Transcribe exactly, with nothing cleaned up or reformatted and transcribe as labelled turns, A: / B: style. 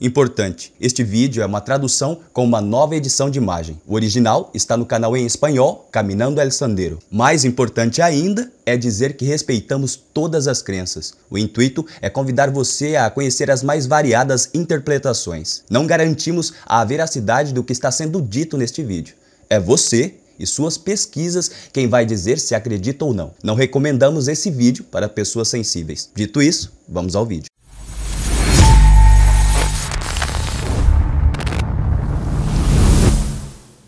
A: Importante, este vídeo é uma tradução com uma nova edição de imagem. O original está no canal em espanhol, Caminando el Sendero. Mais importante ainda é dizer que respeitamos todas as crenças. O intuito é convidar você a conhecer as mais variadas interpretações. Não garantimos a veracidade do que está sendo dito neste vídeo. É você e suas pesquisas quem vai dizer se acredita ou não. Não recomendamos esse vídeo para pessoas sensíveis. Dito isso, vamos ao vídeo.